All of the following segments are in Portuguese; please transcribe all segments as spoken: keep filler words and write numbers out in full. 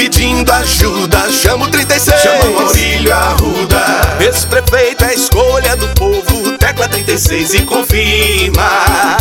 pedindo ajuda, chama o trinta e seis. Chama o Maurílio Arruda. Ex-prefeito é a escolha do povo, tecla trinta e seis e confirma.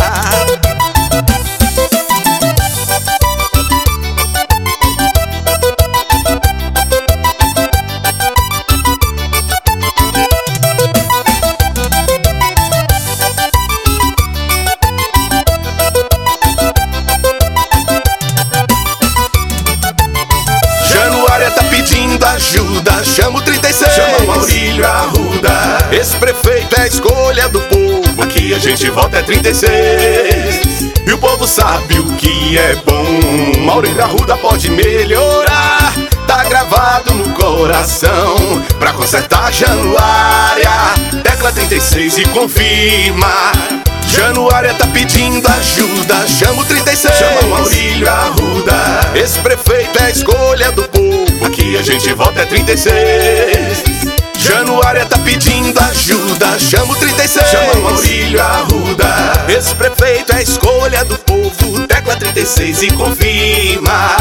Tá pedindo ajuda, chama o trinta e seis. Chama o Maurílio Arruda. Ex-prefeito é a escolha do povo, aqui a gente vota é trinta e seis. E o povo sabe o que é bom, Maurílio Arruda pode melhorar. Tá gravado no coração, pra consertar Januária, tecla trinta e seis e confirma. Januária tá pedindo ajuda, chama o trinta e seis. Chama o Maurílio Arruda. Ex-prefeito é a escolha do povo, aqui a gente vota é trinta e seis. Januária tá pedindo ajuda, chama o trinta e seis. Chama o Maurílio Arruda. Ex-prefeito é a escolha do povo, tecla trinta e seis e confirma.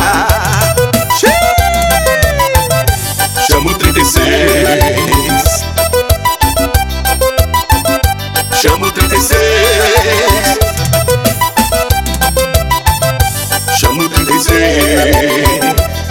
Chama o trinta e seis. Chama o trinta e seis. Chama o trinta e seis.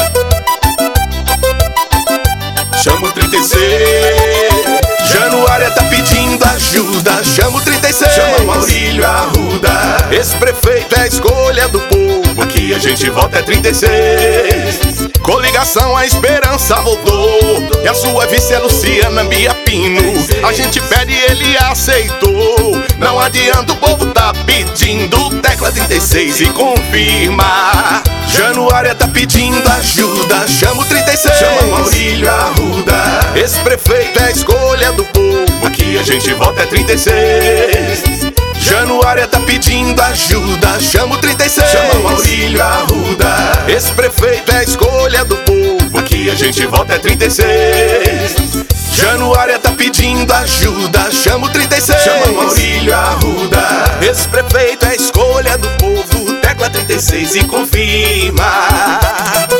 Chama o trinta e seis. Januária tá pedindo ajuda, chama o trinta e seis. Chama o Maurílio Arruda. Ex-prefeito é a escolha do povo, aqui a gente vota é trinta e seis. Coligação A Esperança voltou, e a sua vice é Luciana Biapino. A gente pede e ele aceitou, não adianta, o povo tá pedindo, tecla trinta e seis e confirma. Januária tá pedindo ajuda, chama o trinta e seis. Chama o Maurílio Arruda. Ex-prefeito é a escolha do povo, aqui a gente vota é trinta e seis. Januária tá pedindo ajuda, chama o trinta e seis. Chama o Maurílio Arruda. Ex-prefeito é a escolha do povo, aqui a gente vota é trinta e seis. Januária tá pedindo ajuda, chama o trinta e seis. Chama o Maurílio Arruda. Ex-prefeito é a escolha do povo, tecla trinta e seis e confirma.